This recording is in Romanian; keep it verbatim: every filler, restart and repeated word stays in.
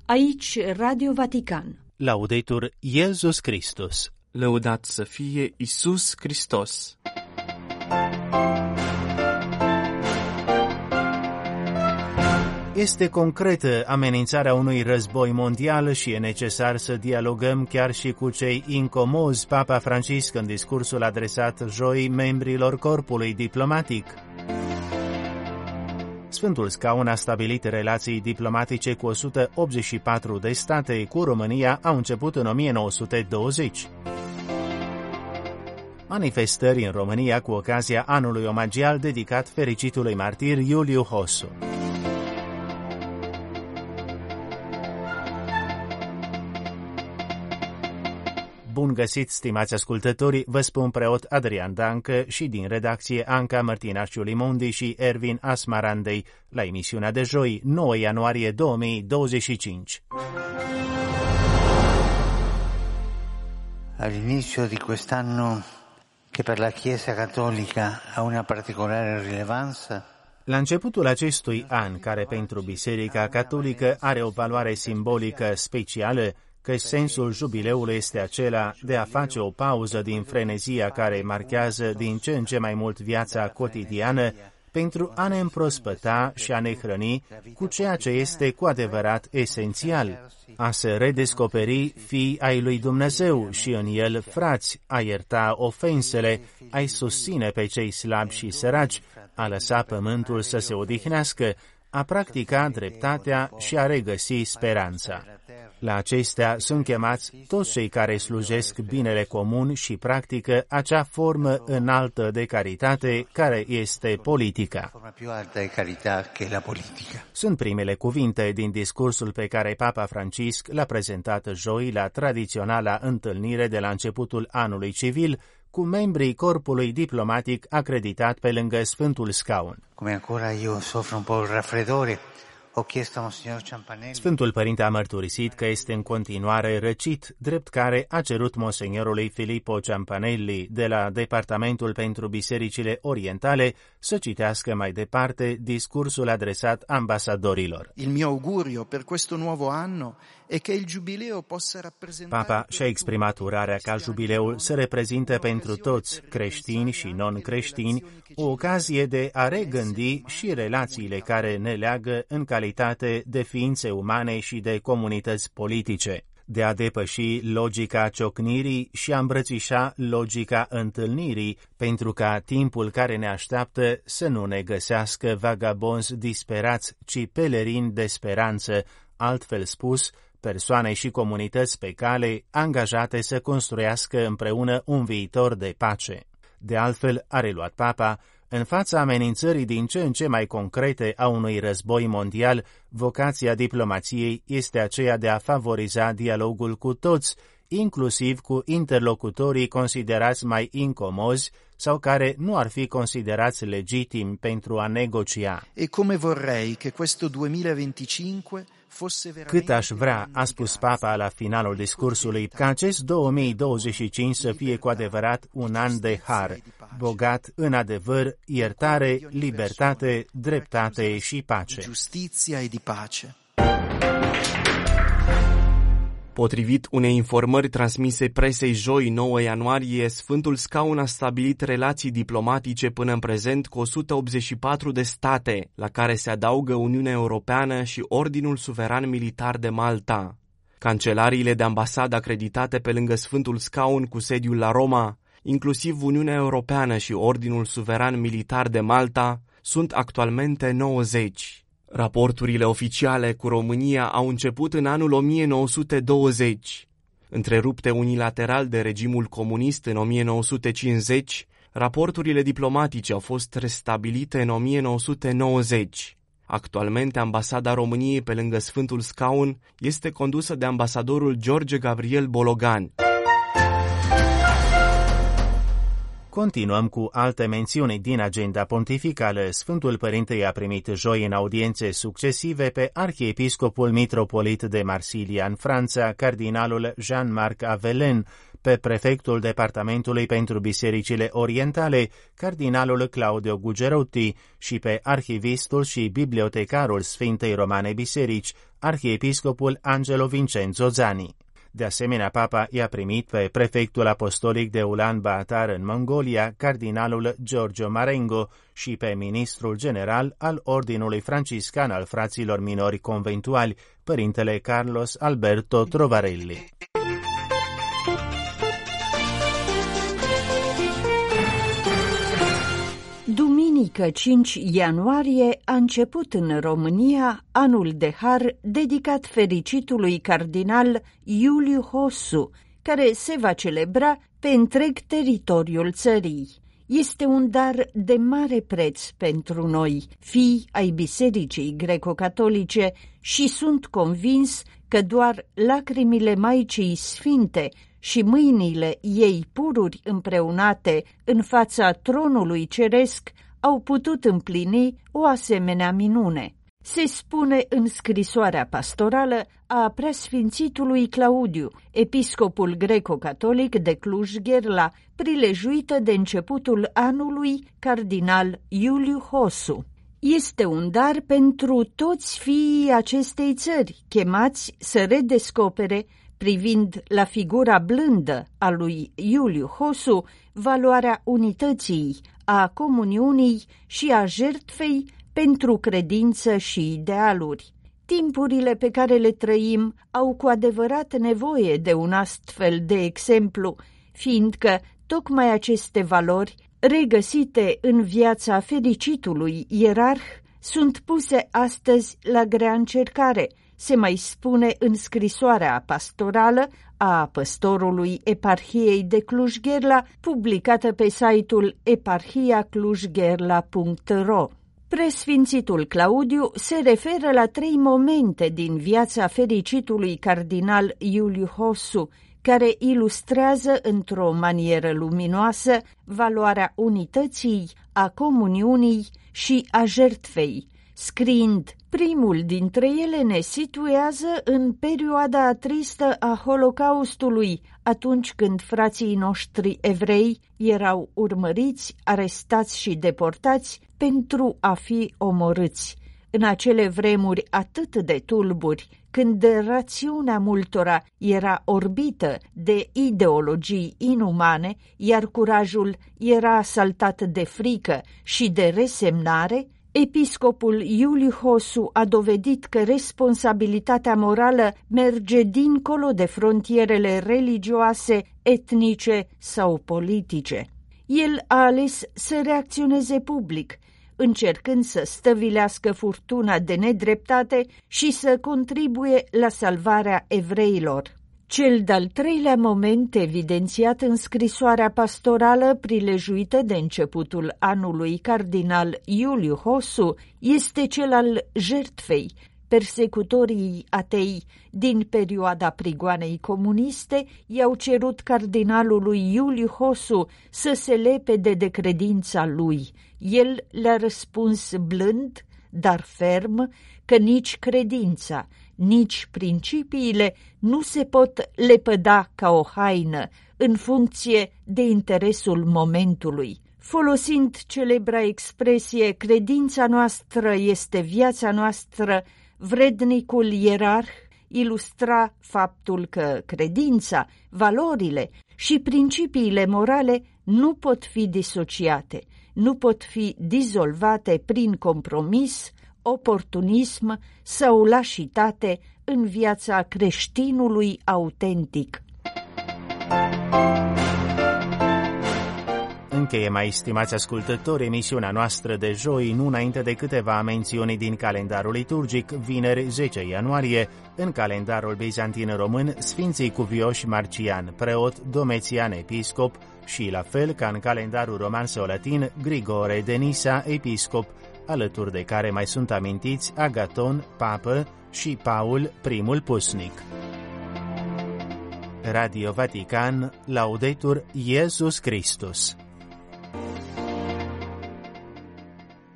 Aici Radio Vatican. Laudetur Iesus Christus. Lăudat să fie Iisus Hristos. Este concretă amenințarea unui război mondial și e necesar să dialogăm chiar și cu cei incomozi, Papa Francisc în discursul adresat joi membrilor corpului diplomatic. Sfântul Scaun a stabilit relații diplomatice cu o sută optzeci și patru de state, cu România au început în o mie nouă sute douăzeci. Manifestări în România cu ocazia anului omagial dedicat fericitului martir Iuliu Hosu. Bun găsit, stimați ascultători, vă spun preot Adrian Dancă și din redacție Anca Mărtinașiu Limondi și Ervin Asmarandei la emisiunea de joi, nouă ianuarie două mii douăzeci și cinci. All'inizio di quest'anno, che per la Chiesa Cattolica ha una particolare rilevanza, la începutul acestui an, care pentru Biserica Catolică are o valoare simbolică specială, că sensul jubileului este acela de a face o pauză din frenezia care marchează din ce în ce mai mult viața cotidiană pentru a ne împrospăta și a ne hrăni cu ceea ce este cu adevărat esențial, a se redescoperi fii ai lui Dumnezeu și în el frați, a ierta ofensele, a-i susține pe cei slabi și săraci, a lăsa pământul să se odihnească, a practica dreptatea și a regăsi speranța. La acestea sunt chemați toți cei care slujesc binele comun și practică acea formă înaltă de caritate care este politica. Sunt primele cuvinte din discursul pe care Papa Francisc l-a prezentat joi la tradiționala întâlnire de la începutul anului civil cu membrii corpului diplomatic acreditat pe lângă Sfântul Scaun. Sfântul Părinte a mărturisit că este în continuare răcit, drept care a cerut monseniorului Filippo Ciampanelli de la Departamentul pentru Bisericile Orientale să citească mai departe discursul adresat ambasadorilor. Il mio augurio per questo nuovo anno è che il giubileo possa rappresentare. Papa și-a exprimat urarea ca jubileul să reprezinte pentru toți, creștini și non-creștini, o ocazie de a regândi și relațiile care ne leagă în calitate de ființe umane și de comunități politice, de a depăși logica ciocnirii și a îmbrățișa logica întâlnirii, pentru ca timpul care ne așteaptă să nu ne găsească vagabonzi disperați, ci pelerini de speranță, altfel spus, persoane și comunități pe cale angajate să construiască împreună un viitor de pace. De altfel, a reluat Papa, în fața amenințării din ce în ce mai concrete a unui război mondial, vocația diplomației este aceea de a favoriza dialogul cu toți, inclusiv cu interlocutorii considerați mai incomozi sau care nu ar fi considerați legitimi pentru a negocia. E come vorrei che questo duemilaventicinque fosse veramente. Cât aș vrea, a spus Papa la finalul discursului, ca acest două mii douăzeci și cinci să fie cu adevărat un an de har, bogat în adevăr, iertare, libertate, dreptate și pace. Giustizia e di pace. Potrivit unei informări transmise presei joi nouă ianuarie, Sfântul Scaun a stabilit relații diplomatice până în prezent cu o sută optzeci și patru de state, la care se adaugă Uniunea Europeană și Ordinul Suveran Militar de Malta. Cancelariile de ambasadă acreditate pe lângă Sfântul Scaun cu sediul la Roma, inclusiv Uniunea Europeană și Ordinul Suveran Militar de Malta, sunt actualmente nouăzeci. Raporturile oficiale cu România au început în anul o mie nouă sute douăzeci. Întrerupte unilateral de regimul comunist în o mie nouă sute cincizeci, raporturile diplomatice au fost restabilite în o mie nouă sute nouăzeci. Actualmente, ambasada României pe lângă Sfântul Scaun este condusă de ambasadorul George Gabriel Bologan. Continuăm cu alte mențiuni din agenda pontificală. Sfântul Părinte i-a primit joi în audiențe succesive pe arhiepiscopul mitropolit de Marsilia în Franța, cardinalul Jean-Marc Avelen, pe prefectul Departamentului pentru Bisericile Orientale, cardinalul Claudio Gugerotti, și pe arhivistul și bibliotecarul Sfintei Romane Biserici, arhiepiscopul Angelo Vincenzo Zani. De asemenea, papa i-a primit pe prefectul apostolic de Ulaanbaatar în Mongolia, cardinalul Giorgio Marengo, și pe ministrul general al Ordinului Franciscan al Fraților Minori Conventuali, părintele Carlos Alberto Trovarelli. Duminică cinci ianuarie a început în România anul de har dedicat fericitului cardinal Iuliu Hosu, care se va celebra pe întreg teritoriul țării. Este un dar de mare preț pentru noi, fii ai Bisericii Greco-Catolice, și sunt convins că doar lacrimile Maicii Sfinte și mâinile ei pururi împreunate în fața tronului ceresc au putut împlini o asemenea minune. Se spune în scrisoarea pastorală a preasfințitului Claudiu, episcopul greco-catolic de Cluj-Gherla, prilejuită de începutul anului cardinal Iuliu Hosu. Este un dar pentru toți fiii acestei țări, chemați să redescopere, privind la figura blândă a lui Iuliu Hosu, valoarea unității, a comuniunii și a jertfei pentru credință și idealuri. Timpurile pe care le trăim au cu adevărat nevoie de un astfel de exemplu, fiindcă tocmai aceste valori, regăsite în viața fericitului ierarh, sunt puse astăzi la grea încercare, se mai spune în scrisoarea pastorală a păstorului Eparhiei de Cluj-Gherla, publicată pe site-ul eparhia cluj gherla punct ro. Presfințitul Claudiu se referă la trei momente din viața fericitului cardinal Iuliu Hosu, care ilustrează într-o manieră luminoasă valoarea unității, a comuniunii și a jertfei, scriind: primul dintre ele ne situează în perioada tristă a Holocaustului, atunci când frații noștri evrei erau urmăriți, arestați și deportați pentru a fi omorâți. În acele vremuri atât de tulburi, când rațiunea multora era orbită de ideologii inumane, iar curajul era asaltat de frică și de resemnare, episcopul Iuliu Hosu a dovedit că responsabilitatea morală merge dincolo de frontierele religioase, etnice sau politice. El a ales să reacționeze public, încercând să stăvilească furtuna de nedreptate și să contribuie la salvarea evreilor. Cel de-al treilea moment evidențiat în scrisoarea pastorală prilejuită de începutul anului cardinal Iuliu Hosu este cel al jertfei. Persecutorii atei din perioada prigoanei comuniste i-au cerut cardinalului Iuliu Hosu să se lepede de credința lui. El le-a răspuns blând, dar ferm, că nici credința, nici principiile nu se pot lepăda ca o haină în funcție de interesul momentului. Folosind celebra expresie "credința noastră este viața noastră", vrednicul ierarh ilustra faptul că credința, valorile și principiile morale nu pot fi disociate, nu pot fi dizolvate prin compromis, oportunism sau lașitate în viața creștinului autentic. Încheie, mai stimați ascultători, emisiunea noastră de joi, nu înainte de câteva mențiuni din calendarul liturgic. Vineri, zece ianuarie, în calendarul bizantin român, Sfinții Cuvioși Marcian, preot, Domitian, episcop, și la fel ca în calendarul roman sau latin, Grigore de Nisa, episcop, alături de care mai sunt amintiți Agaton, papă, și Paul, primul pusnic. Radio Vatican, Laudetur Iesus Christus.